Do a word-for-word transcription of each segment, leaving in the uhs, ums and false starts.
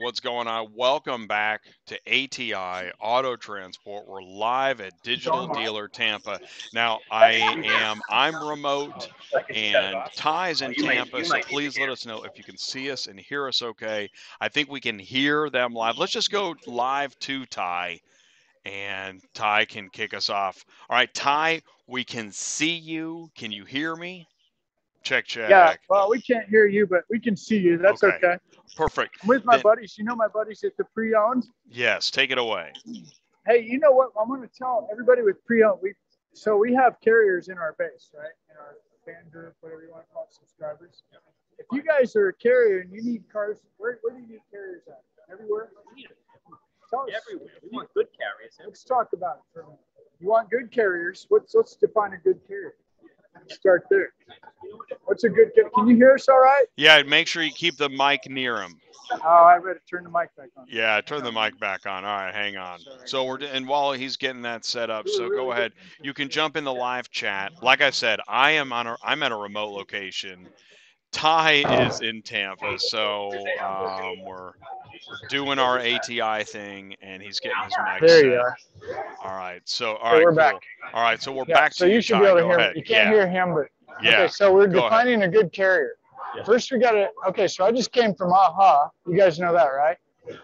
what's going on? Welcome back to A T I Auto Transport. We're live at Digital Dealer Tampa. Now, I am, I'm remote, and Ty's in Tampa, so please let us know if you can see us and hear us okay. I think we can hear them live. Let's just go live to Ty, and Ty can kick us off. All right, Ty, we can see you. Can you hear me? Check, check. Yeah, well, we can't hear you, but we can see you. That's okay. Okay. Perfect. I'm with my Then- buddies. You know my buddies at the pre-owned? Yes, take it away. Hey, you know what? I'm going to tell everybody with pre-owned. We So we have carriers in our base, right? In our fan group, whatever you want to call it, subscribers. If you guys are a carrier and you need cars, where, where do you need carriers at? Everywhere? Tell us. Everywhere. We want good carriers. Let's talk about it for a minute. You want good carriers. Let's, let's define a good carrier. Start there. What's a good carrier? Can you hear us all right? Yeah, make sure you keep the mic near him. Oh, I better turn the mic back on. Yeah, turn the mic back on. All right, hang on. So we're and while he's getting that set up, so go ahead. You can jump in the live chat. Like I said, I am on a I'm at a remote location. Ty is in Tampa, so um, we're, we're doing our A T I thing, and he's getting his mic There set. you are. All right, so all So right, we're cool. back. All right, so we're Yeah, back so to you you, should Ty. be able to Go hear ahead. me. You can't yeah. hear him, but Yeah. okay. So we're Go ahead. defining a good carrier. First, we got to. Okay, so I just came from AHA. You guys know that, right?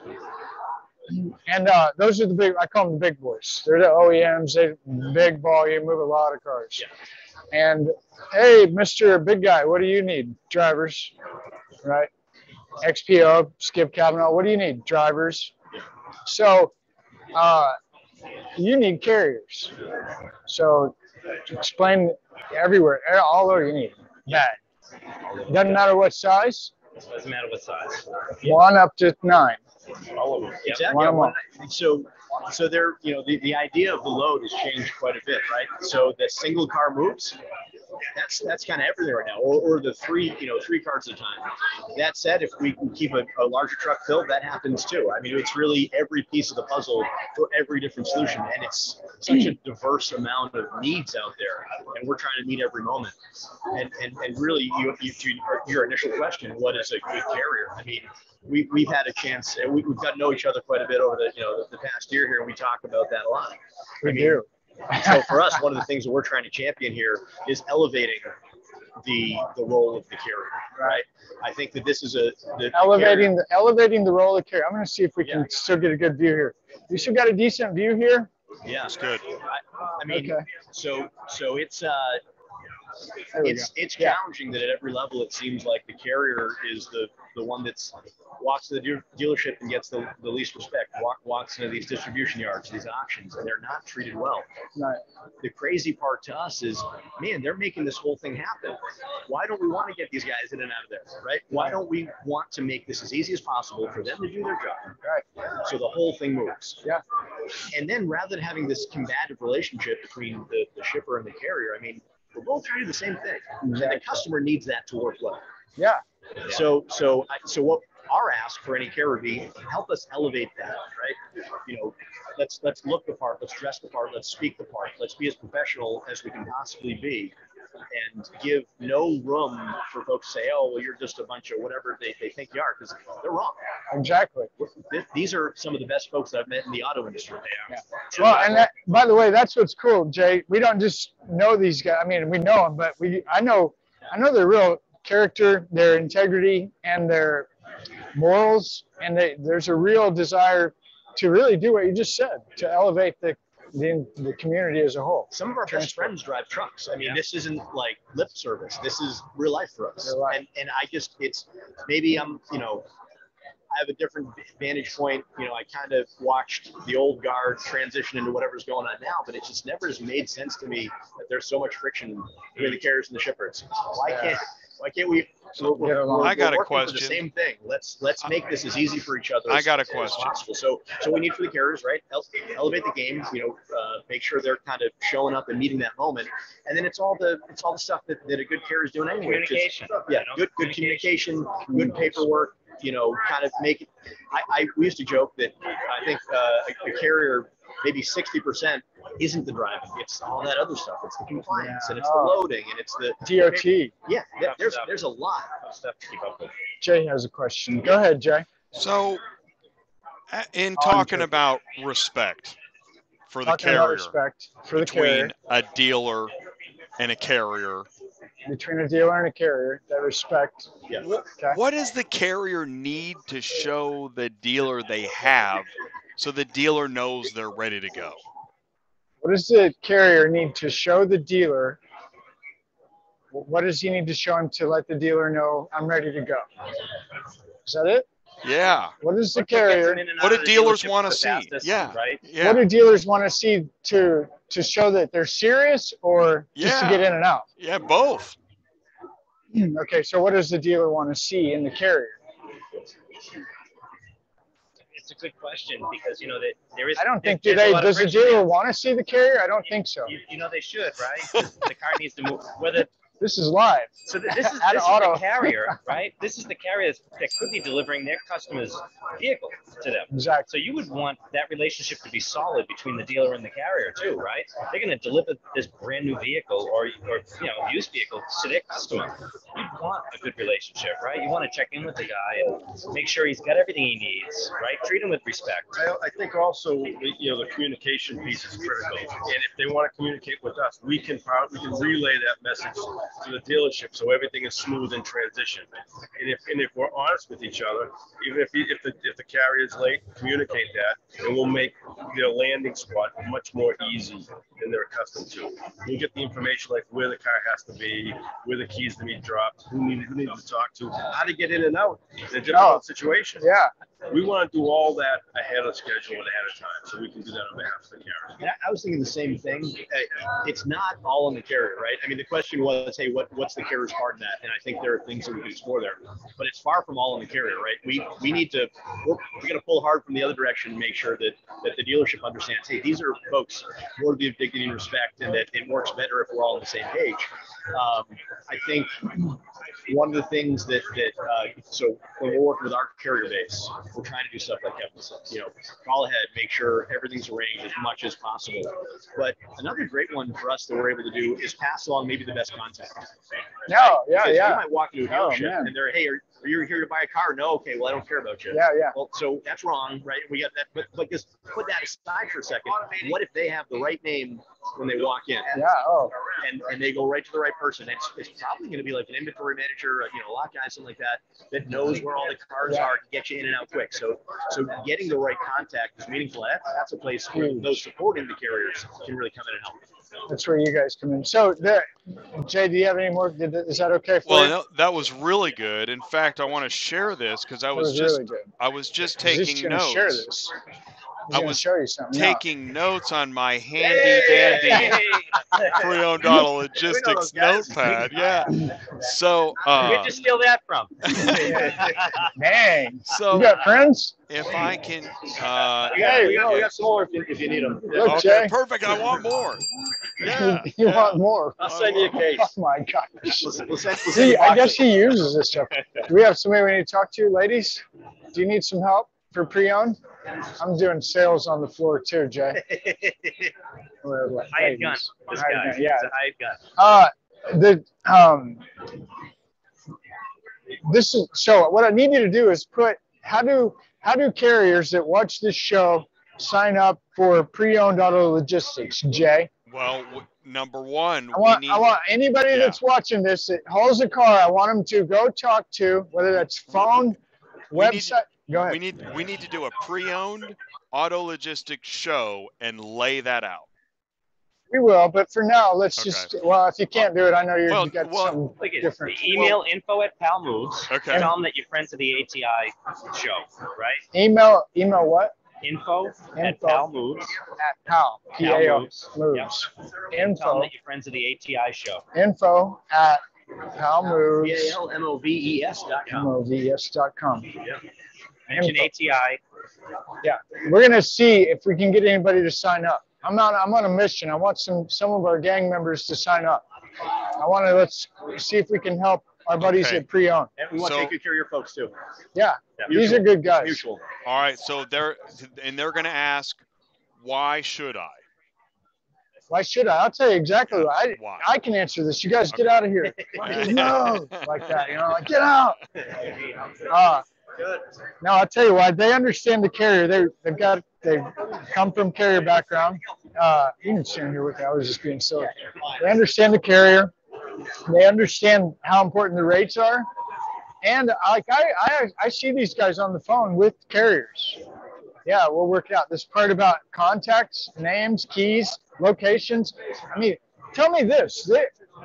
And uh, those are the big. I call them the big boys. They're the O E Ms. They big volume, move a lot of cars. And hey, Mister Big Guy, what do you need? Drivers, right? X P O, Skip Kavanaugh. What do you need? Drivers. So, uh, you need carriers. So, explain everywhere, all over you need that. Doesn't matter what size. Doesn't matter what size. One up to nine. All of them. Exactly. One Yeah, of one- so, so there, you know, the, the idea of the load has changed quite a bit, right? So the single car moves, that's that's kind of everywhere right now, or, or the three, you know, three cars at a time. That said, if we can keep a, a larger truck filled, that happens too. I mean, it's really every piece of the puzzle for every different solution, and it's such a diverse amount of needs out there, and we're trying to meet every moment. And and, and really, you, you to your initial question, what is a good carrier? I mean, we we've had a chance, and we, we've got to know each other quite a bit over the you know the, the past year here, and we talk about that a lot. We I mean, do. So for us, one of the things that we're trying to champion here is elevating the the role of the carrier, right? I think that this is a the, Elevating the elevating the role of carrier. I'm going to see if we can Yeah. still get a good view here. You still got a decent view here. the yeah, That's good. I, I mean, Okay. so so it's uh There we it's go. it's Yeah. challenging that at every level it seems like the carrier is the the one that's walks to the deal- dealership and gets the, the least respect. Walk, walks into these distribution yards, these auctions, and they're not treated well. Right. The crazy part to us is, man, they're making this whole thing happen. Why don't we want to get these guys in and out of there, right? Why don't we want to make this as easy as possible for them to do their job, Right. so the whole thing moves? Yeah. And then rather than having this combative relationship between the, the shipper and the carrier, I mean, we're both trying to do the same thing. And the customer needs that to work well. Yeah. So, so, I- so what our ask for any carrier would be, help us elevate that, right? You know, let's let's look the part, let's dress the part, let's speak the part, let's be as professional as we can possibly be, and give no room for folks to say, oh, well, you're just a bunch of whatever they, they think you are, because they're wrong. Exactly. Th- These are some of the best folks that I've met in the auto industry. Yeah. Well, and that, by the way, that's what's cool, Jay. We don't just know these guys. I mean, we know them, but we I know I know their real character, their integrity, and their morals, and they, there's a real desire to really do what you just said, to elevate the the, the community as a whole. Some of our best Transport. friends drive trucks. I mean, this isn't like lip service. This is real life for us. Real life. And and I just, it's, maybe I'm, you know, I have a different vantage point. You know, I kind of watched the old guard transition into whatever's going on now, but it just never has made sense to me that there's so much friction between the carriers and the shippers. Why can't, why can't we? We're, we're, Get along. we're I got a working for question. the same thing. Let's let's make this as easy for each other. I as- got a as question. possible. So so we need for the carriers, right? Ele- Elevate the game. You know, uh, make sure they're kind of showing up and meeting that moment. And then it's all the it's all the stuff that, that a good carrier is doing anyway. which is- Communication. Yeah, you know, good good communication, good paperwork. You know, kind of make it. I, I we used to joke that I think uh, a, a carrier maybe sixty percent isn't the driving. It's all that other stuff. It's the compliance and it's the Oh. loading and it's the D O T. Yeah, th- there's there's a lot. stuff to keep up with. Jay has a question. Go ahead, Jay. So In On talking purpose. about respect for the Talking about carrier, respect for the between carrier, a dealer and a carrier, between a dealer and a carrier, that respect. Yeah. what, Okay. what does the carrier need to show the dealer they have so the dealer knows they're ready to go? What does the carrier need to show the dealer? What does he need to show him to let the dealer know I'm ready to go? Is that it? Yeah. What is the What gets carrier? them in and What out do of the dealers dealership want to the see? fastest, Yeah. Right. Yeah. What do dealers want to see to to show that they're serious or just to Yeah. get in and out? Yeah, both. Okay, so what does the dealer want to see in the carrier? It's a good question because you know that there is. I don't think there, do there's a they lot of does the friction dealer there. want to see the carrier? I don't think so. You, you know they should, right? 'Cause the car needs to move. Whether This is live. so, th- this is At this is auto. the carrier, right? This is the carrier that could be delivering their customer's vehicle to them. Exactly. So you would want that relationship to be solid between the dealer and the carrier too, right? They're going to deliver this brand new vehicle or, or you know used vehicle to their customer. You want a good relationship, right? You want to check in with the guy and make sure he's got everything he needs, right? Treat him with respect. I, I think also, you know, the communication piece is critical. And if they want to communicate with us, we can power, we can relay that message to the dealership so everything is smooth in transition. And if and if we're honest with each other, even if he, if the if the carrier is late, communicate that, and we'll make their landing spot much more easy than they're accustomed to. We'll get the information like where the car has to be, where the keys to be dropped, who needs who needs to talk to, how to get in and out in a difficult Oh. situation. Yeah. We want to do all that ahead of schedule and ahead of time, so we can do that on behalf of the carrier. And I- I was thinking the same thing. Uh, It's not all on the carrier, right? I mean, the question was, hey, what, what's the carrier's part in that? And I think there are things that we can explore there, but it's far from all on the carrier, right? We we need to we're, we got to pull hard from the other direction and make sure that that the dealership understands, hey, these are folks worthy of dignity and respect, and that it works better if we're all on the same page. Um, I think one of the things that that uh, so when we're working with our carrier base, we're trying to do stuff like Kevin said, you know, call ahead, make sure everything's arranged as much as possible. But another great one for us that we're able to do is pass along maybe the best contact. No, yeah, Because yeah. You might walk into a Oh, dealership man. and they're, hey, are, are you here to buy a car? No, okay, well, I don't care about you. Yeah, yeah. Well, so that's wrong, right? We got that, but, but just put that aside for a second. What if they have the right name when they walk in? Yeah. Oh. And, and they go right to the right person. It's, it's probably going to be like an inventory manager, you know, a lot guy, something like that, that knows where all the cars Yeah. are to get you in and out quick. So, so getting the right contact is meaningful. That's, that's a place where Huge. those supporting the carriers can really come in and help. That's where you guys come in. So, there, Jay, do you have any more? Did, is that okay for Well, you? no, that was really good. In fact, I want to share this because I That was, was just really good. I was just He's taking gonna notes. share this. He's I gonna was show you something. Yeah. Taking notes on my handy dandy pre-owned auto logistics notepad. Yeah. So, Where'd uh, you steal that from? Dang. so You got friends? if I can, uh, We got, we got, we yeah. got some more if you, if you need them. Look, Okay, Jay. perfect. I want more. Yeah. you yeah. want more? I'll send you a case. Oh my gosh. We'll send, we'll send, we'll send See, you I guess boxes. he uses this stuff. Do we have somebody we need to talk to, ladies? Do you need some help for pre-owned? I'm doing sales on the floor too, Jay. Or, like, Hired gun. ladies. This Hired guy. gun, yeah. He's a hired gun. Uh, the um, this is so. What I need you to do is put how do how do carriers that watch this show sign up for pre-owned auto logistics, Jay? Well, w- number one, I want we need. I want anybody yeah. that's watching this that hauls a car. I want them to go talk to whether that's phone, We need- website. Go ahead. We need we need to do a pre-owned auto logistics show and lay that out. We will, but for now, let's Okay. just. Well, if you can't do it, I know you're, Well, you got well, something Look at different. the email info at Pal Moves. Okay. Tell them that you're friends of the A T I show, right? Email email what? Info, at Info. Pal Moves. At Pal. P Pal A O. Moves. Moves. Tell them Info. that you're friends of the A T I show. Info at Pal P Moves. A L M O V E S dot com. M O V S dot com. Mention Info. A T I. Yeah, we're gonna see if we can get anybody to sign up. I'm on. I'm on a mission. I want some some of our gang members to sign up. I want to let's see if we can help our buddies Okay. at pre-owned. And we want So- to take good care of your folks too. Yeah, Yeah, these are mutual. good guys. Mutual. All right. So they're and they're going to ask, why should I? Why should I? I'll tell you exactly. I Why? I can answer this. You guys get Okay. out of here. No, like that. You know, like get out. Uh, Good. No, I'll tell you why. They understand the carrier. They they've got they come from carrier background. Uh, you can stand here with me. I was just being silly. They understand the carrier. They understand how important the rates are. And like I, I I see these guys on the phone with carriers. Yeah, we'll work it out. This part about contacts, names, keys, locations. I mean, tell me this. They,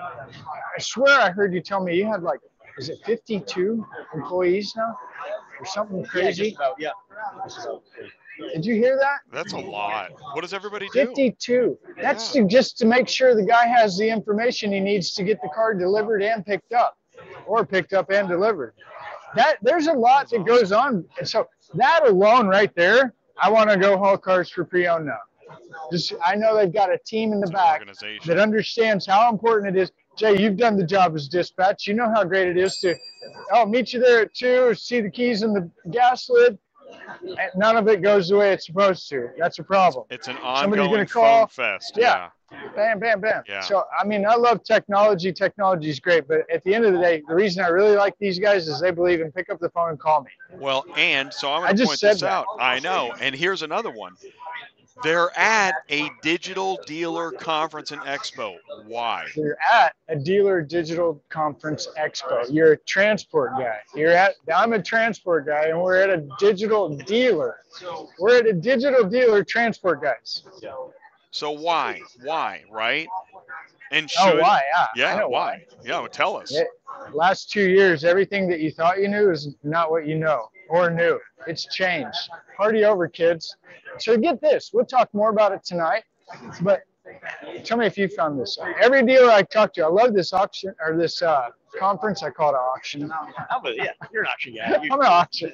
I swear I heard you tell me you had like, is it fifty-two employees now? Or something crazy? Yeah, just about, yeah. Did you hear that? That's a lot. What does everybody do? fifty-two. That's Yeah. to, just to make sure the guy has the information he needs to get the car delivered and picked up, or picked up and delivered. That there's a lot that goes on. And so that alone right there, I want to go haul cars for pre-owned now. Just I know they've got a team in the It's an back organization. that understands how important it is. Jay, you've done the job as dispatch. You know how great it is to, oh, meet you there at two, see the keys in the gas lid. And none of it goes the way it's supposed to. That's a problem. It's an Somebody's ongoing gonna call. phone fest. Yeah. Yeah. Bam, bam, bam. Yeah. So, I mean, I love technology. Technology is great. But at the end of the day, the reason I really like these guys is they believe in pick up the phone and call me. Well, and so I'm I going to just point said this that. out. I know. And here's another one. They're at a digital dealer conference and expo. Why? You're at a dealer digital conference expo. You're a transport guy. You're at, I'm a transport guy, and we're at a digital dealer. We're at a digital dealer transport guys. So why? Why? Right? And should Oh, why? Yeah. I yeah, know why? Yeah, well, tell us. Yeah. Last two years, everything that you thought you knew is not what you know or knew. It's changed. Party over, kids. So get this. We'll talk more about it tonight. But tell me if you found this. Every dealer I talk to, I love this auction or this uh, conference. I call it an auction. I'm a, yeah, you're an auction guy. You, I'm an auction.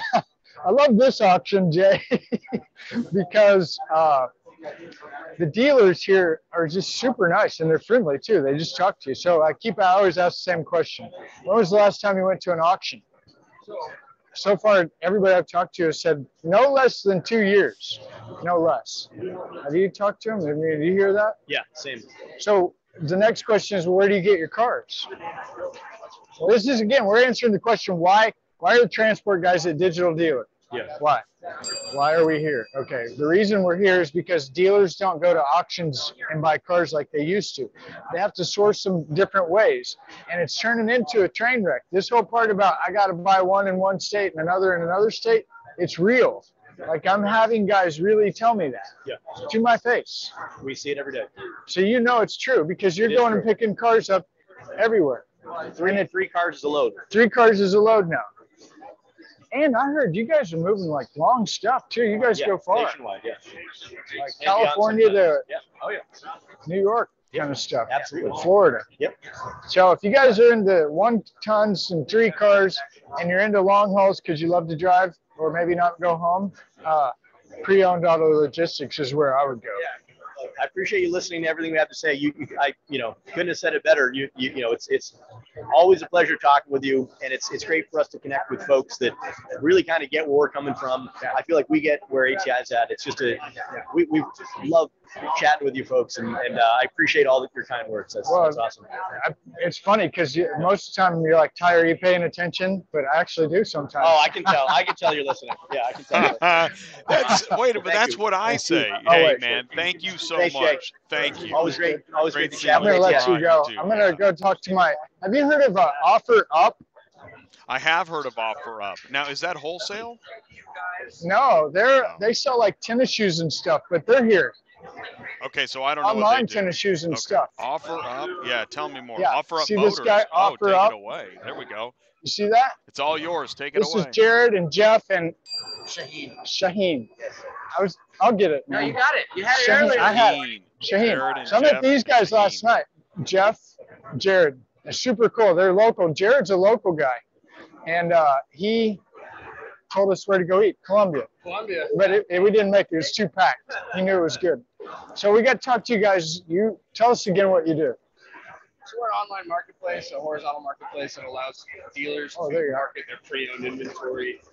I love this auction, Jay, because uh, the dealers here are just super nice and they're friendly too. They just talk to you. So I keep, I always ask the same question. When was the last time you went to an auction? So far, everybody I've talked to has said no less than two years, no less. Have you talked to them? I mean, do you hear that? yeah, same. So the next question is, well, where do you get your cars? Well, this is, again, we're answering the question, why, why are the transport guys at Digital Dealer? Yeah. Why? Why are we here? Okay, the reason we're here is because dealers don't go to auctions and buy cars like they used to. They have to source them different ways, and it's turning into a train wreck. This whole part about I got to buy one in one state and another in another state, it's real. Like I'm having guys really tell me that Yeah. to my face. We see it every day. So you know it's true because you're It is going true. and picking cars up everywhere. Three, three cars is a load. Three cars is a load now. And I heard you guys are moving like long stuff too. You guys Yeah, go far, nationwide, yeah. like And beyond California to sometimes. Yeah. Oh, yeah. New York kind of stuff. Absolutely. Florida. Yep. So if you guys are into one tons and three cars and you're into long hauls because you love to drive or maybe not go home, uh, pre-owned auto logistics is where I would go. I appreciate you listening to everything we have to say. You, you- I, you know, couldn't have said it better. You, you, you know, it's, it's always a pleasure talking with you, and it's, it's great for us to connect with folks that really kind of get where we're coming from. I feel like we get where A T I is at. It's just a, we, we love chatting with you folks, and, and uh, I appreciate all of your kind words. That's, Well, that's awesome. I, it's funny because most of the time you're like, Ty, are you paying attention? But I actually do sometimes. Oh, I can tell. I can tell you're listening. Yeah, I can tell. that's wait, but Thank that's you. what I Thank you. say. Oh, Hey, wait. man, thank you so Thanks, Jay. much. Thank you. Always great. Always Great great to seeing chat I'm with going to you. let Yeah. you go. You too, I'm going to yeah. go talk to my, have you heard of uh, Offer Up? I have heard of Offer Up. Now, is that wholesale? No, they're, Oh. they sell like tennis shoes and stuff, but they're here. Okay, so I don't know what Online they do. tennis shoes and Okay. stuff. Offer Up? Yeah, tell me more. Yeah, Offer Up see Motors. this guy, oh, Offer take Up? it away. There we go. You see that? It's all yours. Take it This away. is Jared and Jeff and Shaheen. Shaheen. I was, I'll get it. No, man. you got it. You had it Shaheen, earlier. I had it. Shaheen. Shaheen. Jared and So I met Jeff these guys last Shaheen. night. Jeff, Jared. They're super cool. They're local. Jared's a local guy. And uh, he told us where to go eat, Columbia. Columbia. But it, it, we didn't make it. It was too packed. He knew it was good. So we got to talk to you guys. You tell us again what you do. So we're an online marketplace, a horizontal marketplace that allows dealers Oh, to there you are. market their pre-owned inventory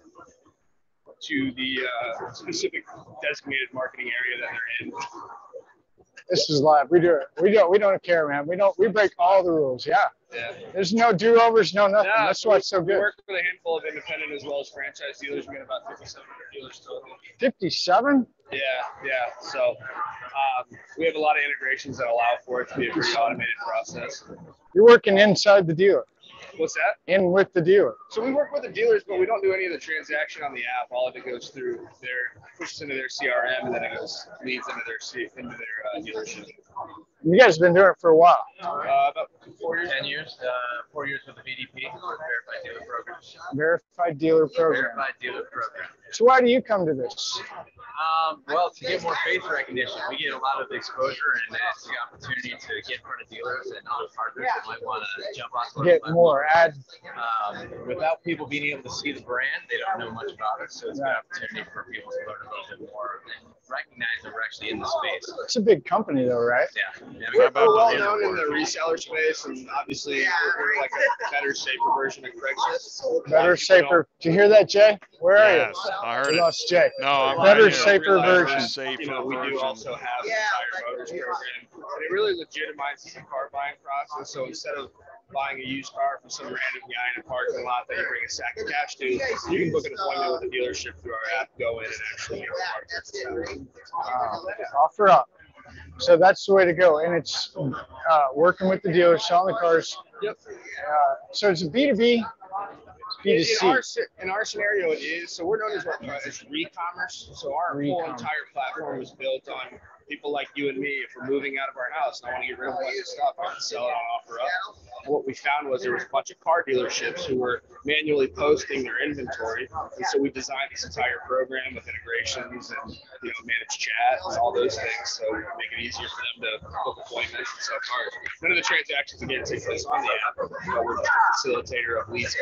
to the uh, specific designated marketing area that they're in. This is live. We do it. We don't. We don't care, man. We don't. We break all the rules. Yeah. Yeah. There's no do-overs, no nothing. Nah, That's why it's so We good. work with a handful of independent as well as franchise dealers. We got about fifty-seven hundred dealers total. fifty-seven? Yeah, yeah. So um, we have a lot of integrations that allow for it to be a pretty automated process. You're working inside the dealer, What's that? in with the dealer. So we work with the dealers, but we don't do any of the transaction on the app. All of it goes through their pushes into their C R M, and then it goes leads into their C, into their uh, dealership. You guys have been doing it for a while. Uh, about four years. Ten years, uh, four years with the B D P, with Verified Dealer Program. Verified dealer program. Verified Dealer Program. So why do you come to this? Um, well, to get more face recognition, we get a lot of exposure, and it's the opportunity to get in front of dealers and other partners that might want to jump on. Get more ad. Um, without people being able to see the brand, they don't know much about it, so it's an opportunity for people to learn a little bit more and recognize that we're actually in the space. It's a big company though, right? Yeah. yeah we We're, got we're well about known in the reseller space, and obviously we're, we're like a better, safer version of Craigslist. Better, safer. Did you hear that, Jay? Where are Yes, you? I heard We it. lost Jay. No, I'm Better, right here. safer Better, version. safer You know, we do version. also have the Tire Motors program, and it really legitimizes the car buying process. So instead of buying a used car from some random guy in a parking lot that you bring a sack of cash to, you can book an appointment with a dealership through our app, go in and actually get a car. Wow. Offer up. So that's the way to go. And it's uh, working with the dealer, selling the cars. Yep. Uh, so it's a B two B, B In, two C. in, our, sce- in our scenario, it is. So we're known as what uh, as re-commerce. So our whole Re-commerce. entire platform was built on people like you and me. If we're moving out of our house and I want to get rid of a bunch of stuff, I can sell it on offer up. And what we found was there was a bunch of car dealerships who were manually posting their inventory, and so we designed this entire program with integrations and you know manage chat and all those things, so we can make it easier for them to book appointments and sell cars. None of the transactions again take place on the app, but we're just a facilitator of leads.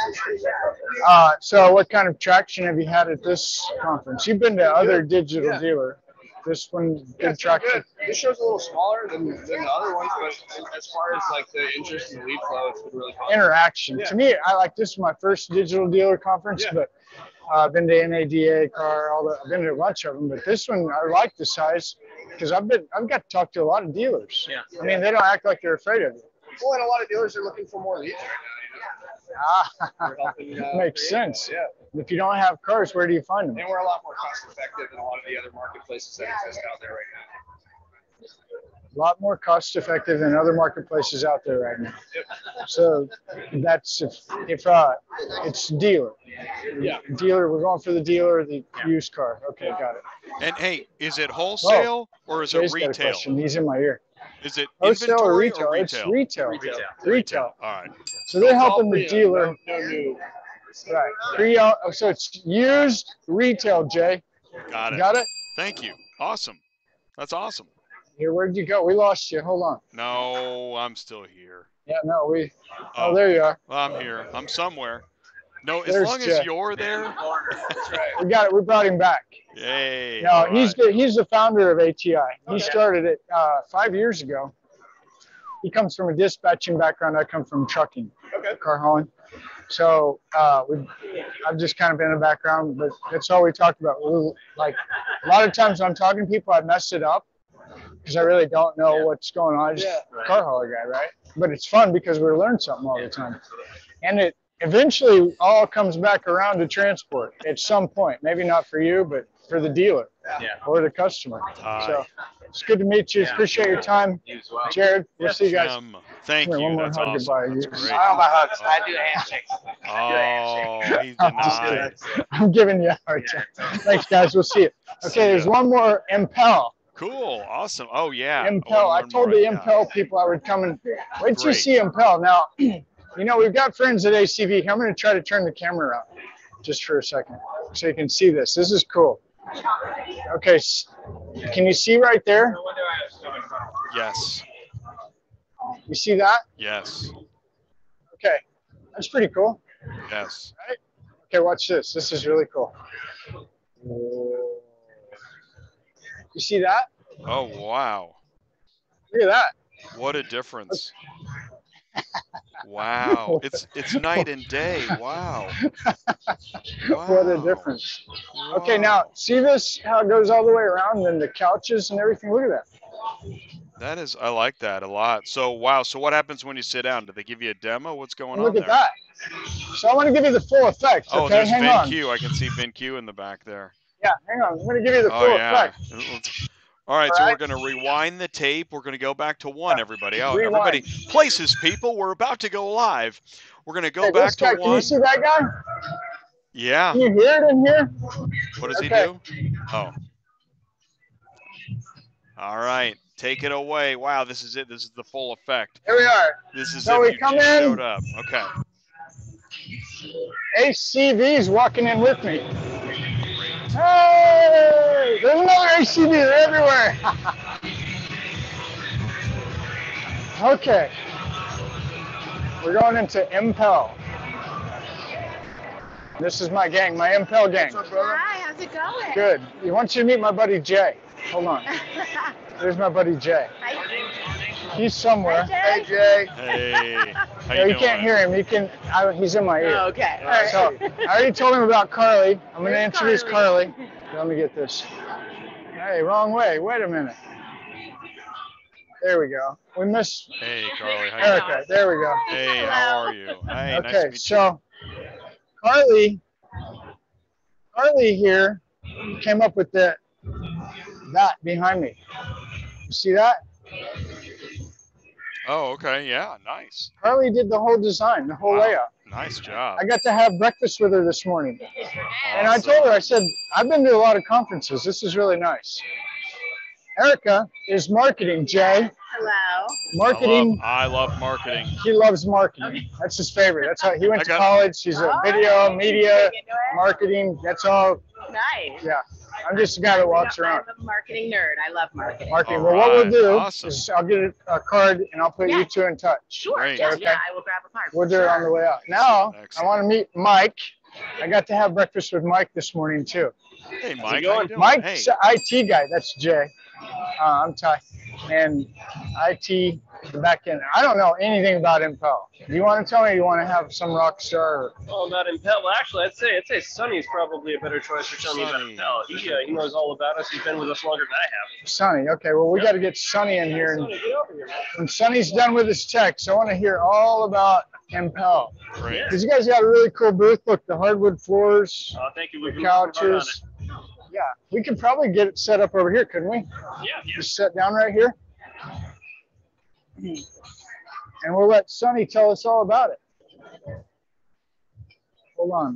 Uh, so what kind of traction have you had at this conference? You've been to other digital Yeah. dealer. This one, Yeah, good it's been traction. good. This show's a little smaller than, than the other ones, but as far as like the interest and the lead flow, it's been really fun. Interaction. Yeah. To me, I like this is my first digital dealer conference, Yeah. but uh, I've been to N A D A, car, all the, I've been to a bunch of them, but this one I like the size because I've been I've got to talk to a lot of dealers. Yeah. I mean, they don't act like they're afraid of you. Well, and a lot of dealers are looking for more leads right now. Ah, You know? We're helping, uh, makes create sense. those, Yeah. If you don't have cars, where do you find them? And we're a lot more cost effective than a lot of the other marketplaces that exist out there right now. A lot more cost effective than other marketplaces out there right now. Yep. So that's if, if uh, it's dealer. Yeah. Dealer, we're going for the dealer, the used car. Okay, got it. And hey, is it wholesale or is Jay's it got a retail? question. He's in my ear. Is it Wholesale or inventory retail? or It's retail? retail. Retail. Retail. All right. So they're helping the All pre-owned, dealer. No, no new. Right. Pre-owned. Oh, so it's used retail, Jay. Got it. Got it? Thank you. Awesome. That's awesome. Here, where'd you go? We lost you. Hold on. No, I'm still here. Yeah, no, we. Oh, Oh, there you are. I'm here. I'm somewhere. No, as There's long as Jeff. you're there. That's right. We got it. We brought him back. Yay. No, all he's right. good. He's the founder of A T I. He Okay. started it uh, five years ago. He comes from a dispatching background. I come from trucking, Okay. car hauling. So uh, we, I've just kind of been in the background, but that's all we talked about. We, like a lot of times when I'm talking to people, I mess it up because I really don't know what's going on. I just Yeah. car hauler guy, right? But it's fun because we learn something all the time, and it eventually all comes back around to transport at some point. Maybe not for you, but for the dealer Yeah. or the customer. Aye. So it's good to meet you. Yeah. Appreciate your time, You as well. Jared. We'll see you guys. Jim, thank Come here, one you. more That's hug awesome. goodbye. That's You- great. I don't know hugs. I do handshakes. Oh, he's I'm just denied. kidding. I'm giving you a hard time. Thanks, guys. We'll see you. See Okay, there's ya. one more Impel. Cool. Awesome. Oh, yeah. Impel. I One told more, the yeah. Impel people I would come and wait till you Great. see Impel. Now, you know, we've got friends at A C V. I'm going to try to turn the camera around just for a second so you can see this. This is cool. Okay, s- can you see right there? Yes. You see that? Yes. Okay, that's pretty cool. Yes. Okay, watch this. This is really cool. You see that? Oh, wow. Look at that. What a difference. Wow. It's it's night and day. Wow. What a Wow. difference. Okay, now see this, how it goes all the way around and the couches and everything. Look at that. That is, I like that a lot. So, wow. So, what happens when you sit down? Do they give you a demo? What's going Look on at there? that. So I want to give you the full effect. Oh, okay, there's hang on. VinQ. I can see VinQ in the back there. Yeah, hang on. I'm going to give you the Oh, full yeah. effect. Let's- All right, All so right. we're going to rewind the tape. We're going to go back to one, everybody. Oh, Rewind. everybody, places, people. We're about to go live. We're going to go Hey, back this guy, to can you one. see that guy? Yeah. Can you hear it in here? What does Okay. he do? Oh. All right. Take it away. Wow, this is it. This is the full effect. Here we are. This is So if we you come just in. showed up. Okay. A C V's walking in with me. Hey! There's another A C V. They're everywhere. Okay. We're going into Impel. This is my gang, my Impel gang. Hi, how's it going? Good. I want you to meet my buddy Jay. Hold on. There's my buddy Jay. Hi. He's somewhere. Hi, Hey, Jay. Jay. Hey. How No, you you doing? can't hear him. You can. I, he's in my ear. Oh, okay. All right. So I already told him about Carly. I'm going to Where's introduce Carly? Carly. Let me get this. Hey, wrong way. Wait a minute. There we go. We missed Hey, Carly. How you doing? Erica. There we go. Hey, how are you? Hey, nice to Okay, meet so Carly, Carly here came up with the that behind me. You see that? you. Oh, okay. Yeah, nice. Carly did the whole design, the whole Wow. layout. Nice job. I got to have breakfast with her this morning. And I told her, I said, I've been to a lot of conferences. This is really nice. Erica is marketing, Jay. Hello. Marketing. I love, I love marketing. He loves marketing. That's his favorite. That's how he went I to got- college. He's a Oh, video, nice. media, Big into it. marketing. That's all. Nice. Yeah. I'm just a guy that walks around. I'm a marketing nerd. I love marketing. Marketing. All Well, what we'll right. do Awesome. is I'll get a, a card and I'll put Yeah. you two in touch. Sure. Great. Yeah, Okay. yeah, I will grab a card. We'll for do it sure. on the way out. Now, I Excellent. want to meet Mike. I got to have breakfast with Mike this morning, too. Hey, Mike. How you doing? Mike's Hey. an I T guy. That's Jay. Uh, I'm Ty. And I T, the back end. I don't know anything about Impel. Do you want to tell me, or you want to have some rock star? Or, Oh, not Impel. Well, actually, I'd say I'd say Sonny's probably a better choice for telling me about Sonny. Impel. He uh, he knows all about us. He's been with us longer than I have. Sonny. Okay, well, we got to get Sonny in here. And Sonny, get over here, man. when Sonny's done with his text, I want to hear all about Impel. Great. Because you guys got a really cool booth. Look, the hardwood floors, Uh, thank you. We've the been working hard on couches. Yeah, we could probably get it set up over here, couldn't we? it. Yeah, yeah. Just sit down right here. And we'll let Sonny tell us all about it. Hold on.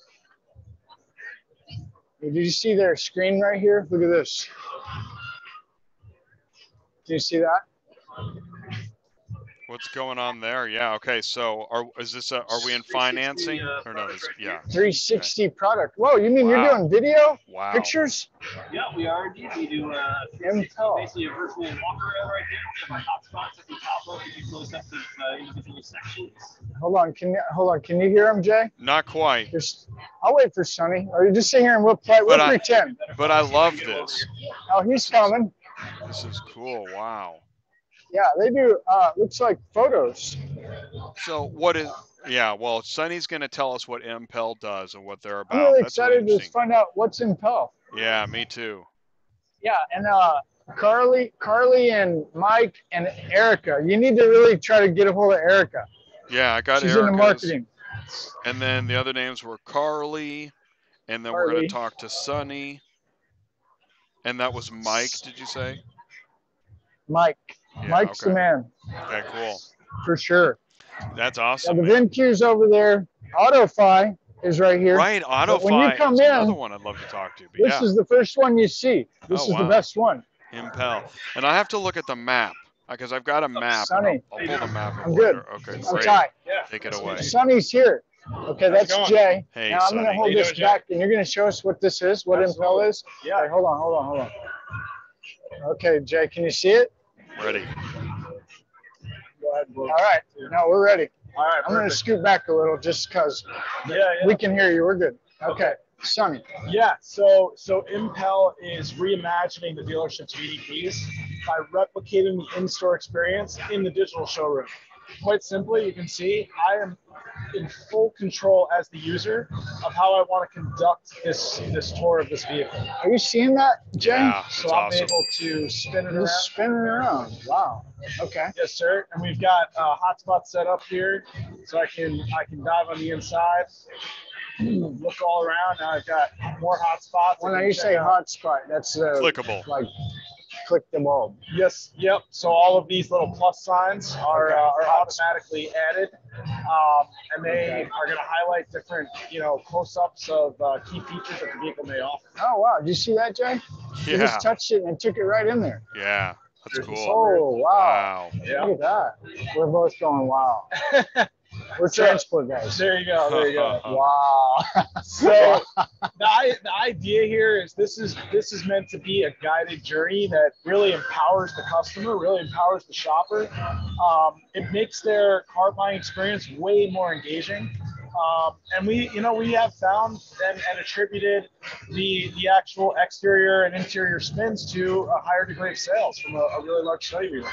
Did you see their screen right here? Look at this. Do you see that? What's going on there? Yeah. Okay. So, are is this a, are we in financing uh, or no? This, yeah. three sixty product. Whoa, you mean Wow. you're doing video? Wow. Pictures? Yeah, we are indeed. We do uh, Impel. basically a virtual walk around right there. We have hot spots that can pop up if you close up the uh, individual sections. Hold on, can you hold on, can you hear him, Jay? Not quite, Just I'll wait for Sonny. Or you just sit here and we'll play we'll But I- pretend. but I love this. Oh, he's coming. This is cool. Wow. Yeah, they do uh looks like photos. So, what is? Yeah. Well, Sonny's going to tell us what Impel does and what they're about. I'm really That's excited to interesting. find out what's in Impel. Yeah, me too. Yeah, and uh Carly, Carly and Mike and Erica. You need to really try to get a hold of Erica. Yeah, I got She's in the Erica's, marketing. and then the other names were Carly, and then we're Carly. going to talk to Sonny, and that was Mike. Did you say? Mike. Yeah, Mike's okay. the man, Okay, cool. for sure. That's Now, awesome. the man. VinQ's over there. AutoFi is right here. Right, But when you AutoFi come is in, another one I'd love to talk to. But This yeah, is the first one you see. This Oh, is the wow. best one. Impel, and I have to look at the map because I've got a map. and Sonny. I'll, I'll pull the map. I'm up good. later. Okay, I'm great. Ty. Take it away. Sonny's here. Okay, that's going? Jay. Hey, now I'm going to Sonny. hold How you this doing, Jay? back, and you're going to show us what this is, what Impel is. Yeah. Okay, hold on, hold on, hold on. Okay, Jay, can you see it? Ready? Go ahead, Brooke. All right. No, we're ready. All right, I'm going to perfect. scoot back a little just because Yeah, yeah. we can hear you. We're good. Okay, Sonny. Yeah, so so Impel is reimagining the dealership's V D Ps by replicating the in-store experience in the digital showroom. Quite simply, you can see I am in full control as the user of how I want to conduct this this tour of this vehicle. Are you seeing that, Jay? Yeah, So that's I'm awesome. able to spin it around. Just spinning around. Wow. Okay. Yes, sir. And we've got uh, hotspot set up here, so I can I can dive on the inside, look all around. Now I've got more hotspots. When you say hotspot, that's uh, Clickable. like click the bulb. Yes, yep. So all of these little plus signs are uh, are automatically added, um, and they are going to highlight different, you know, close-ups of uh, key features that the vehicle may offer. Oh wow! Did you see that, Jay? You Yeah. just touched it and it took it right in there. Yeah. That's cool. Oh wow! Wow. Yeah. Look at that. We're both going wow. We're So- transport guys. There you go. There you go. Wow. So the, i- the idea here is this is this is meant to be a guided journey that really empowers the customer, really empowers the shopper. Um, it makes their car buying experience way more engaging. Um, and we, you know, we have found and, and attributed the the actual exterior and interior spins to a higher degree of sales from a, a really large study we ran.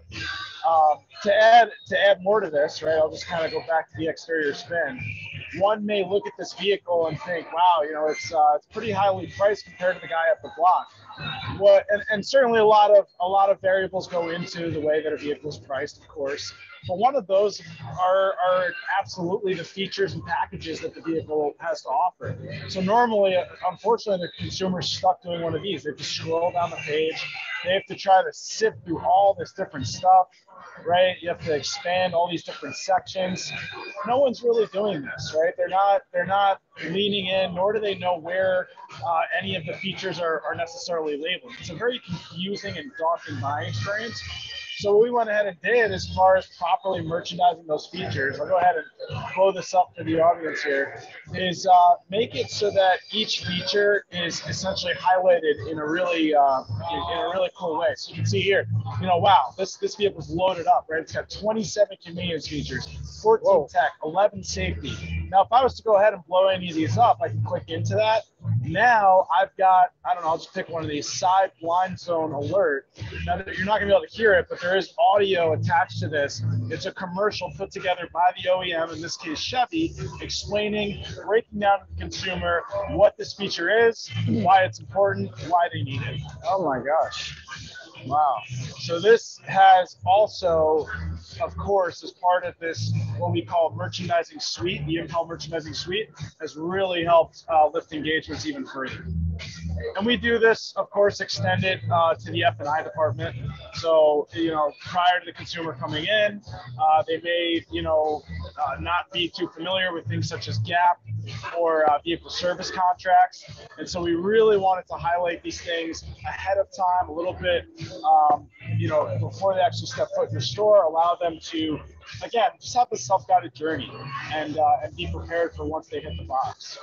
Um, to add to add more to this, right? I'll just kind of go back to the exterior spin. One may look at this vehicle and think, "Wow, you know, it's uh, it's pretty highly priced compared to the guy up the block." What and, and certainly a lot of a lot of variables go into the way that a vehicle is priced, of course. But one of those are, are absolutely the features and packages that the vehicle has to offer. So normally, unfortunately, the consumer's stuck doing one of these. They have to scroll down the page. They have to try to sift through all this different stuff, right? You have to expand all these different sections. No one's really doing this, right? They're not they're not leaning in, nor do they know where uh, any of the features are, are necessarily labeled. It's a very confusing and daunting buying experience. So what we went ahead and did as far as properly merchandising those features, I'll go ahead and blow this up for the audience here, is uh, make it so that each feature is essentially highlighted in a really uh, in, in a really cool way. So you can see here, you know, wow, this this vehicle's loaded up, right? It's got twenty-seven convenience features, fourteen Whoa. tech, eleven safety. Now, if I was to go ahead and blow any of these up, I can click into that. Now I've got, I don't know, I'll just pick one of these, side blind zone alert. Now you're not gonna be able to hear it, but there is audio attached to this. It's a commercial put together by the O E M, in this case Chevy, explaining, breaking down to the consumer what this feature is, why it's important, why they need it. Oh my gosh. Wow. So this has also, of course, as part of this, what we call merchandising suite, the Impel merchandising suite, has really helped uh, lift engagements even further. And we do this, of course, extended uh, to the F and I department. So, you know, prior to the consumer coming in, uh, they may, you know, uh, not be too familiar with things such as GAP or uh, vehicle service contracts. And so we really wanted to highlight these things ahead of time, a little bit, um, you know, before they actually step foot in the store, allow them to, again, just have a self-guided journey and uh, and be prepared for once they hit the box.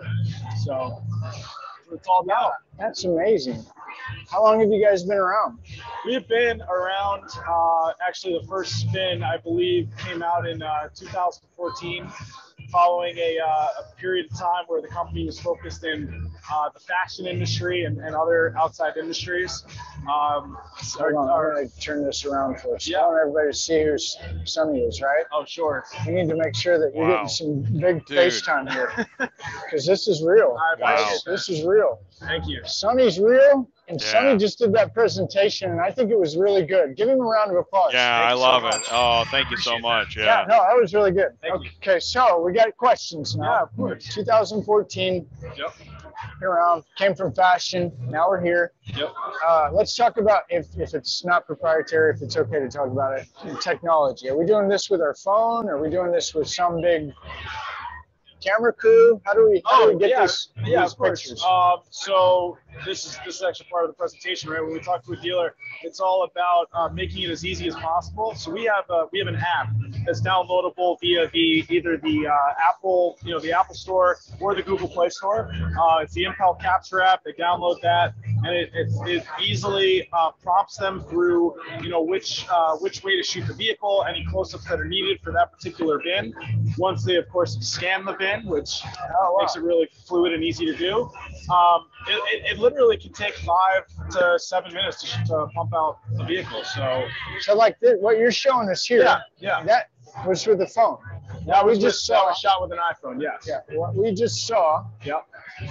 So it's all about. That's amazing. How long have you guys been around? We've been around, uh, actually the first spin, I believe, came out in uh, two thousand fourteen, following a, uh, a period of time where the company was focused in uh, the fashion industry and, and other outside industries. Um, Hold on, our- I'm going to turn this around for us. Yeah. I want everybody to see who Sonny is, right? oh, sure. We need to make sure that you're Wow. getting some big Dude. FaceTime here. Because this is real. I Wow. appreciate This that. is real. Thank you. Sonny's real, and Yeah. Sonny just did that presentation, and I think it was really good. Give him a round of applause. Yeah, Thank I you so love much. it. Oh, thank you so much. Yeah, Yeah. no, that was really good. Thank you. Okay, so we got questions now. Yeah, of course. two thousand fourteen, Yep. been around, came from fashion, now we're here. Yep. Uh, let's talk about, if, if it's not proprietary, if it's okay to talk about it, technology. Are we doing this with our phone? Are we doing this with some big camera crew? How do we, how do Oh, we get yeah, this, yeah, these of course. pictures? Um, so this is this is actually part of the presentation, right? When we talk to a dealer, it's all about uh, making it as easy as possible. So we have a, we have an app that's downloadable via the either the uh, Apple, you know, the Apple Store or the Google Play Store. Uh, it's the Impel Capture app. They download that, and it it, it easily uh, prompts them through, you know, which uh, which way to shoot the vehicle, any close-ups that are needed for that particular bin. Once they, of course, scan the bin, which Oh, wow. makes it really fluid and easy to do. Um, it, it, it literally can take five to seven minutes to, to pump out the vehicle. So So like this, what you're showing us here, yeah, yeah, that was with the phone. Now we was just with, that saw. was shot with an iPhone. Yes. Yeah, what we just saw Yep.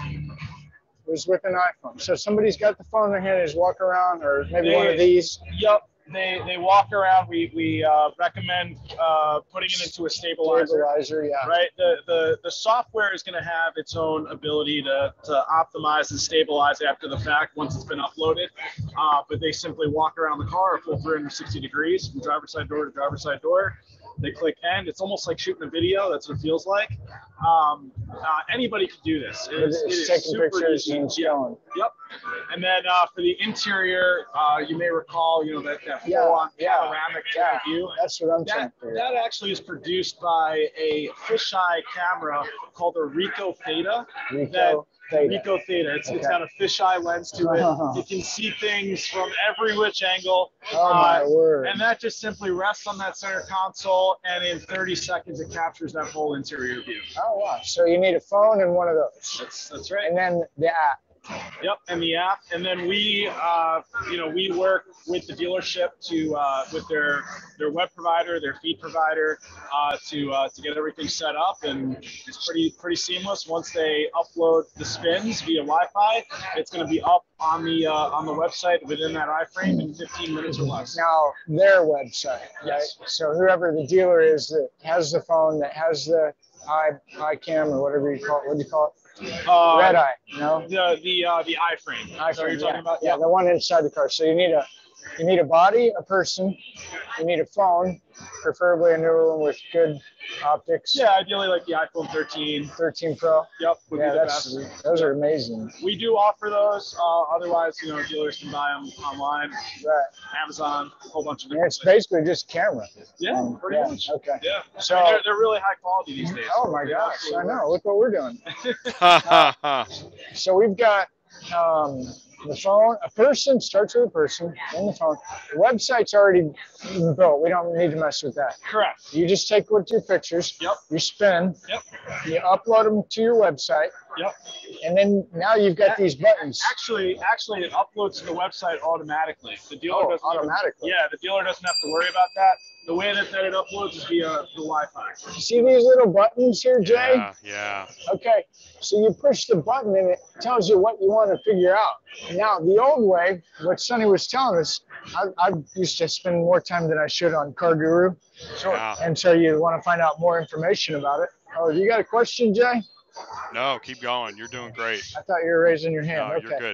was with an iPhone. So somebody's got the phone in their hand, is walking around, or maybe They- one of these. Yep. They they walk around. We we uh, recommend uh, putting it into a stabilizer. Stabilizer, yeah. Right. The the the software is going to have its own ability to to optimize and stabilize after the fact once it's been uploaded. Uh, but they simply walk around the car a full three hundred sixty degrees from driver's side door to driver's side door. They click end. It's almost like shooting a video. That's what it feels like. Um, uh, anybody can do this. It is, It's it is taking super pictures easy. and Yeah. showing. Yep. And then uh, for the interior, uh, you may recall, you know, that, that Yeah, full-on yeah, panoramic yeah. view. That's what I'm trying That, to figure that actually is produced by a fisheye camera called a Ricoh Theta. Ricoh that- Theta. Ricoh Theta. It's, it's Okay. got a fisheye lens to it. You can see things from every which angle. Oh my Uh, word. And that just simply rests on that center console, and in thirty seconds, it captures that whole interior view. Oh wow. So you need a phone and one of those. That's that's right. And then the app. Yep, and the app, and then we, uh, you know, we work with the dealership to, uh, with their their web provider, their feed provider, uh, to uh, to get everything set up, and it's pretty pretty seamless. Once they upload the spins via Wi-Fi, it's going to be up on the uh, on the website within that iframe in fifteen minutes or less. Now their website, right? Yes. So whoever the dealer is that has the phone, that has the i iCam or whatever you call it, what do you call it? Uh, Red eye, no? The the uh, the iframe. Is that what you're iPhone, talking yeah. about? Yeah, the one inside the car. So you need a you need a body, a person, you need a phone, preferably a newer one with good optics. Yeah, ideally like the iPhone thirteen. thirteen Pro. Yep, would Yeah, be the that's best. those are amazing. We do offer those. Uh, otherwise, you know, dealers can buy them online, Right. Amazon, a whole bunch of Yeah, different it's places. basically just camera. Yeah, Um, pretty yeah, much. Okay. Yeah. So- I mean, they're, they're really high quality these days. Oh my They gosh, I absolutely know. work. Look what we're doing. Ha ha ha. So we've got um, the phone. A person starts with a person, then the phone. The website's already built. We don't need to mess with that. Correct. You just take what your pictures, Yep. you spin, Yep. you upload them to your website, Yep. and then now you've got these buttons. Actually, actually, it uploads to the website automatically. The dealer Oh, doesn't even- automatically. yeah, the dealer doesn't have to worry about that. The way that, that it uploads is via the Wi-Fi. You see these little buttons here, Jay? Yeah, yeah. Okay, so you push the button and it tells you what you want to figure out. Now, the old way, what Sonny was telling us, I, I used to spend more time than I should on Car Guru. Yeah. And so you want to find out more information about it. Oh, you got a question, Jay? No, keep going. You're doing great. I thought you were raising your hand. No, okay. you're good.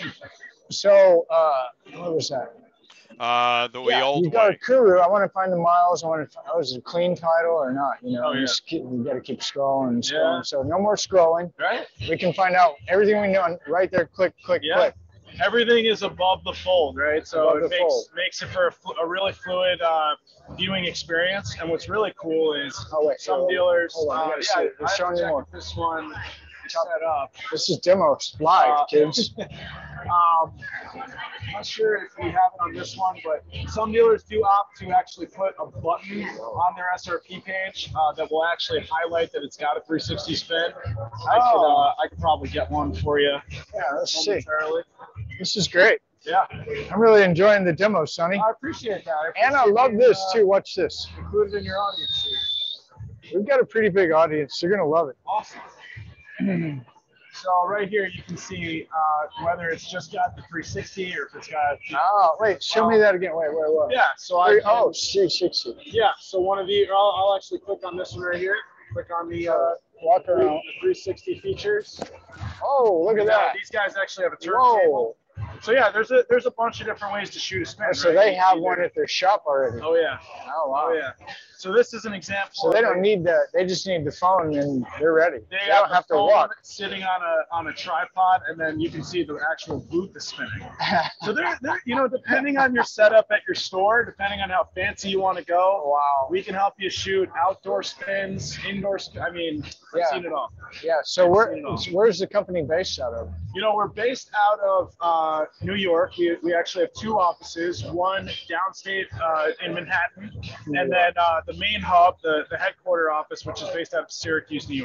So, uh, what was that? Uh, the yeah, old you go way. to Kuru. I want to find the miles. I want to find, oh, is it a clean title or not? You know, Oh, yeah. just keep, you got to keep scrolling and scrolling. Yeah. So no more scrolling. Right? We can find out everything we know right there. Click, click, Yeah. click. Everything is above the fold, right? So Above it the makes fold. makes it for a, flu- a really fluid uh, viewing experience. And what's really cool is Oh wait, some hold on. dealers. Hold on, I uh, gotta yeah, see it. It's I have showing to you check more. if this one is set up. This is demos live, Uh, kids. Um, I'm not sure if we have it on this one, but some dealers do opt to actually put a button on their S R P page uh, that will actually highlight that it's got a three sixty spin. I could, uh, I could probably get one for you Yeah, let's see. momentarily. This is great. Yeah, I'm really enjoying the demo, Sonny. I appreciate that. I And I appreciate love being, this uh, too. Watch this. Included in your audience here. We've got a pretty big audience. They're gonna love it. Awesome. So right here you can see uh, whether it's just got the three sixty or if it's got. Oh, wait. Show me that again. Wait, wait, wait. Yeah. So I. Three- can- oh, three sixty. Yeah. So one of the, I'll, I'll actually click on this one right here. Click on the uh, Walk three- around. the three sixty features. Oh, look at Yeah, that. these guys actually have a turntable. Whoa. So yeah, there's a there's a bunch of different ways to shoot a spin. Oh, so right? they You have can one either- at their shop already. Oh yeah. Oh, wow. Oh yeah. So this is an example. So they of don't a- need the, they just need the phone and they're ready. They, They don't a have to phone walk. sitting on a on a tripod, and then you can see the actual boot that's spinning. So they're, they're you know depending on your setup at your store, depending on how fancy you want to go, Wow. we can help you shoot outdoor spins, indoor. Sp- I mean, I've Yeah. seen it all. Yeah. So where, seen it all. where's the company based out of? You know, we're based out of uh, New York. We, we actually have two offices, one downstate uh, in Manhattan, and then uh, the main hub, the, the headquarter office, which is based out of Syracuse, New York.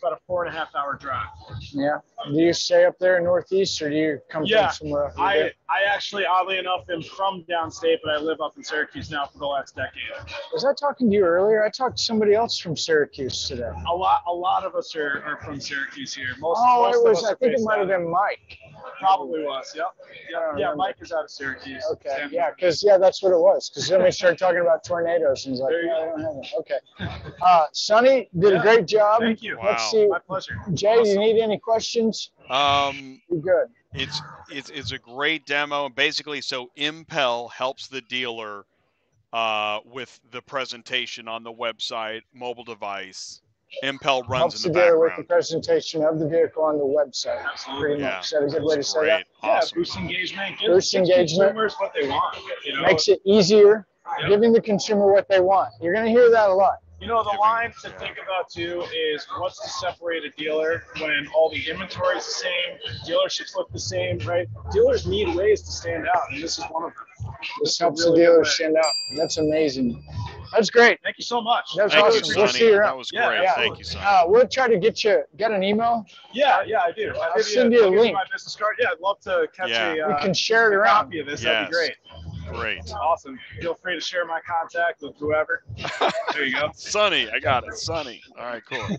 about a four and a half hour drive. Yeah. Do you stay up there in Northeast, or do you come Yeah, from somewhere up I, there? I actually, oddly enough, am from downstate, but I live up in Syracuse now for the last decade. Was I talking to you earlier? I talked to somebody else from Syracuse today. A lot, a lot of us are, are from Syracuse here. Most, Oh, most it of was. us I are think it based might have out of- been Mike. Probably was. Yep. I Yeah, don't yeah. remember. Mike is out of Syracuse. Okay. Sam- Yeah, because yeah, that's what it was. Because then we started talking about tornadoes, and he's like, There you "No, I don't have it." Okay. Uh, Sonny did a Yeah. great job. Thank you. Wow. Let's see, My pleasure. Jay. Do you Awesome. need any questions? Um, You good? it's it's it's a great demo. Basically, so Impel helps the dealer uh, with the presentation on the website, mobile device. Impel runs Helps in the the dealer with the background. presentation of the vehicle on the website. Absolutely. Pretty Yeah, much. Is that a good way to it's say great. that? Yeah, Awesome. boost engagement. Give, Boost give engagement. consumers what they want. You know, Makes it easier, Yep. giving the consumer what they want. You're going to hear that a lot. You know, the Giving- line to yeah. think about too is what's to separate a dealer when all the inventory is the same, dealerships look the same, right? Dealers need ways to stand out, and this is one of them. This is a helps really the good dealer way. stand out. That's amazing. That's great. Thank you so much. That's Thank awesome. you, We'll Sonny. see you around. That was Yeah, great. yeah. Thank you, Sonny. Uh, we'll try to get you, get an email. Yeah, yeah, I do. I'll, I'll send you a I'll give link. my business card. Yeah, I'd love to catch Yeah. a, We uh, can share it a around. copy of this. Yes. That'd be great. Great. Awesome. Feel free to share my contact with whoever. There you go. Sonny, I got it. Sonny. All right, cool.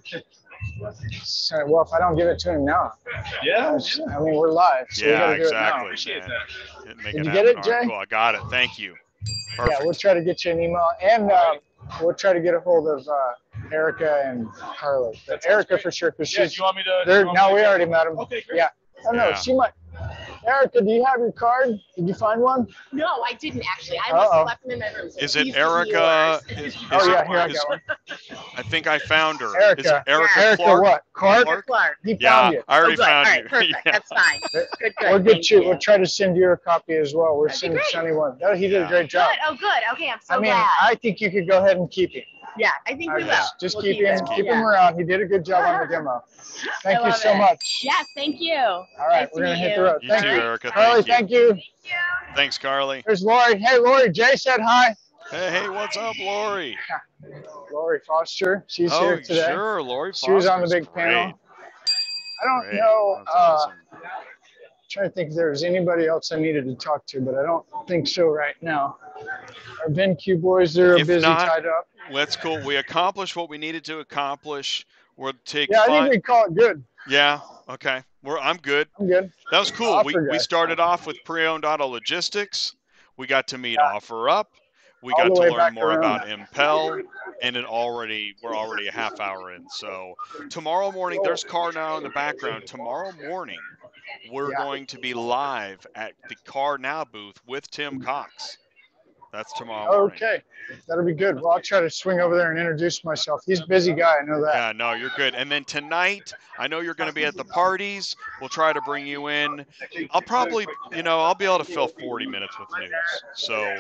So, well, if I don't give it to him now, Yeah. I mean, we're live, so we Yeah, got to do it now. exactly. Appreciate man. that. Make Did it you happen. get it, All right, Jay? cool. I got it. Thank you. Yeah, Perfect. we'll try to get you an email, and uh, we'll try to get a hold of uh, Erica and Carly. But That sounds Erica great. for sure, because Yeah, do she's. you want me to? do They're, you want no, me we to- already met them. Okay, great. Yeah. I don't know. Yeah. She might. Erica, do you have your card? Did you find one? No, I didn't actually. I must Uh-oh. have left them in my room. So Is it please give me Erica? yours. Is, is Oh, it- yeah, here I is- got one. I think I found her. Erica. Is it Erica Yeah. Erica, Clark? what? Clark? Clark? Clark. He Yeah, found you. I already oh, good. found All right, you. perfect. Yeah. That's fine. Good, good. We'll get Thank you. you. We'll try to send you a copy as well. We're That'd be sending great. Sonny one. No, he did Yeah. a great job. Good. Oh, good. Okay, I'm so I mean, glad. I think you could go ahead and keep him. yeah, I think we I will. just just We'll keep him, it. keep yeah. him around. He did a good job on the demo. Thank I you love so it. much. Yes, thank you. All right, Nice to we're gonna meet hit you. the road. You Thank too, you, Erica. Carly. Thank you. Thank you. Thank you. Thanks, Carly. There's Lori. Hey, Lori. Jay said hi. Hey, hey, what's up, Lori? Lori Foster. She's Oh, here today. sure, Lori. She was on the Foster's big panel. great. I don't Great. know. That's Uh, awesome. trying to think if there was anybody else I needed to talk to, but I don't think so right now. Our VinQ boys, they're If busy not- tied up. That's cool. We accomplished what we needed to accomplish. We'll take Yeah, I five. think we call it good. Yeah. Okay. We're. I'm good. I'm good. That was cool. We, Offer we guy. started off with pre-owned auto logistics. We got to meet Yeah. OfferUp. We All got the to way learn back more around. about Impel, and it already we're already a half hour in. So tomorrow morning, there's Car Now in the background. Tomorrow morning, we're Yeah. going to be live at the Car Now booth with Tim Cox. That's tomorrow morning. Okay, that'll be good. Well, I'll try to swing over there and introduce myself. He's a busy guy, I know that. Yeah, no, you're good. And then tonight, I know you're going to be at the parties. We'll try to bring you in. I'll probably, you know, I'll be able to fill forty minutes with news. So,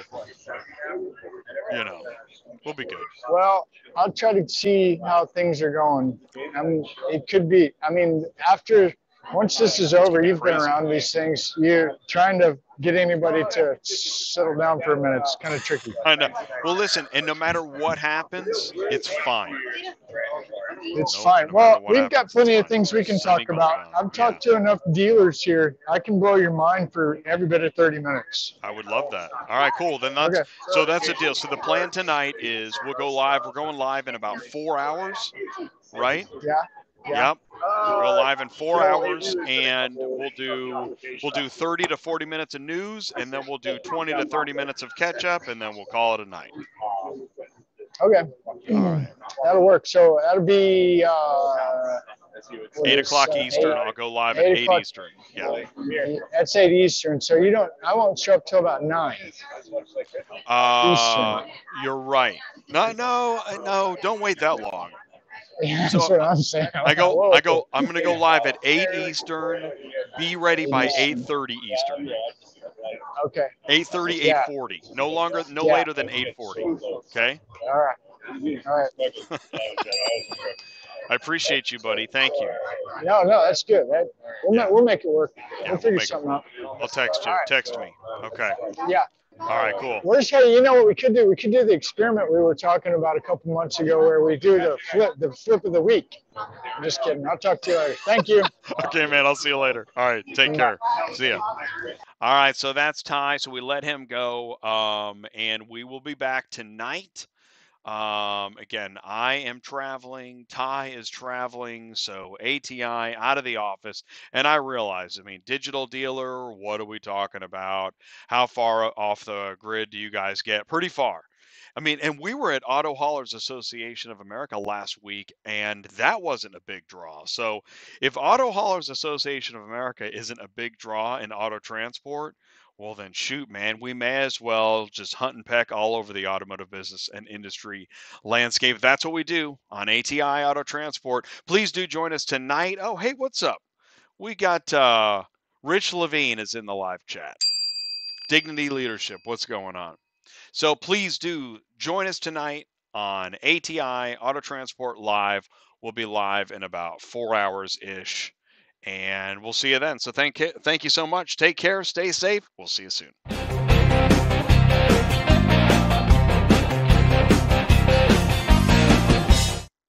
you know, we'll be good. Well, I'll try to see how things are going. I mean, it could be. I mean, after once this is over, you've been crazy. around these things. You're trying to get anybody to settle down for a minute. It's kind of tricky. I know. Well, listen, and no matter what happens, it's fine. It's No, fine. no Well, matter what we've got happens, plenty it's of fine. things we can Sunny talk goes about. down. I've talked to enough dealers here. I can blow your mind for every bit of thirty minutes. I would love that. All right, cool. Then that's Okay. so that's the deal. So the plan tonight is we'll go live. We're going live in about four hours, right? Yeah. Yeah. Yep. We'll go live in four hours, and we'll do we'll do thirty to forty minutes of news, and then we'll do twenty to thirty minutes of catch up, and then we'll call it a night. Okay. That'll work. So that'll be uh, what Eight is, o'clock uh, Eastern. eight- I'll go live at eight eight o'clock. Eastern. Yeah. That's eight Eastern. So you don't. I won't show up till about nine. Uh, you're right. No, no, uh, no. Don't wait that long. Yeah, So, that's what I'm saying. I go. Whoa. I go. I'm gonna go live at eight Eastern. Be ready by eight thirty Eastern. Okay. eight thirty, Yeah. eight forty. No longer, no Yeah. later than eight forty. Okay. All right. All right. I appreciate you, buddy. Thank you. No, no, that's good. That, we'll, Yeah. ma- we'll make it work. Yeah, we'll we'll figure make it something work. out. I'll text you. All right. Text me. Okay. Yeah. All right, cool. Where's how you know what we could do? We could do the experiment we were talking about a couple months ago, where we do the flip, the flip of the week. I'm just kidding. I'll talk to you later. Thank you. Okay, man. I'll see you later. All right, take care. See ya. All right, so that's Ty. So we let him go, um, and we will be back tonight. Um, again, I am traveling. Ty is traveling. So A T I out of the office. And I realize, I mean, digital dealer, what are we talking about? How far off the grid do you guys get? Pretty far. I mean, and we were at Auto Haulers Association of America last week, and that wasn't a big draw. So if Auto Haulers Association of America isn't a big draw in auto transport, well, then shoot, man, we may as well just hunt and peck all over the automotive business and industry landscape. That's what we do on A T I Auto Transport. Please do join us tonight. Oh, hey, what's up? We got uh, Rich Levine is in the live chat. Dignity Leadership, what's going on? So please do join us tonight on A T I Auto Transport Live. We'll be live in about four hours-ish. And we'll see you then. So thank you, thank you so much. Take care. Stay safe. We'll see you soon.